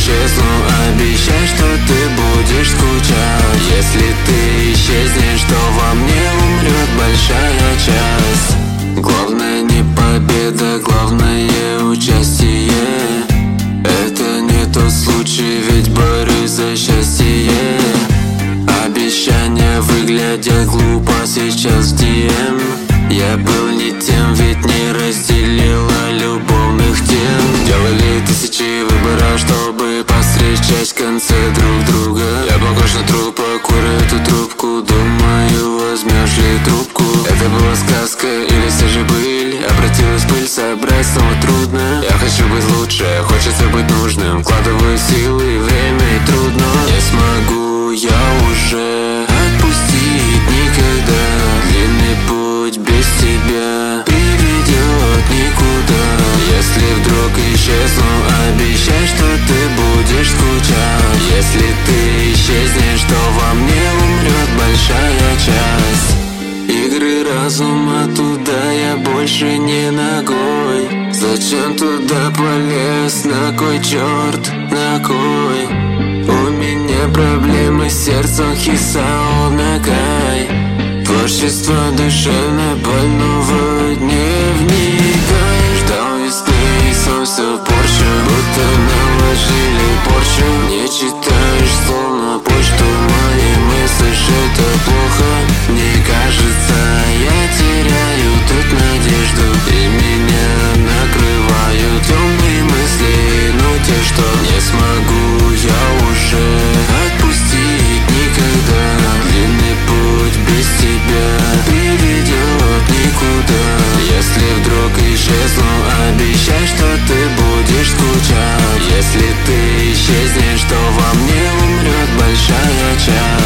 исчезну, обещай, что ты будешь скучать. Если ты исчезнешь, то во мне умрет большая часть. Главное не победа, главное участие. Это не тот случай, ведь борюсь за счастье. Обещания выглядят глупо сейчас в DM. Я был не тем, ведь не разделила любовных тем. Делали тысячи выборов, чтобы постречать в конце друг друга. Я похож на трупа, курю эту трубку. Думаю, возьмешь ли трубку? Это была сказка или все же быль? Обратилась в пыль, собрать снова трудно. Я хочу быть лучше, хочется быть нужным. Вкладываю силы, время и трудно. Не смогу я уже отпустить никогда. Длинный путь без тебя приведет никуда. Если вдруг исчезну, обещай, что ты будешь скучать. Если ты исчезнешь, то во мне умрет большая часть. Игры разума, туда я больше не ногой. Зачем туда полез, на кой черт, на кой? У меня проблемы с сердцем, Хисао Накай. Творчество душевно больного дневника. Ждал весны и сам все порчу, будто наложили порчу. Не читаешь словно почту, мои мысли, это плохо. Мне кажется, я теряю тут надежду, и меня накрывают темные мысли. Но те, что не смогу я уже отпустить никогда. Длинный путь без тебя приведет никуда. Если вдруг исчезну, обещай, что ты будешь скучать. Если ты исчезнешь, то во мне умрет большая часть.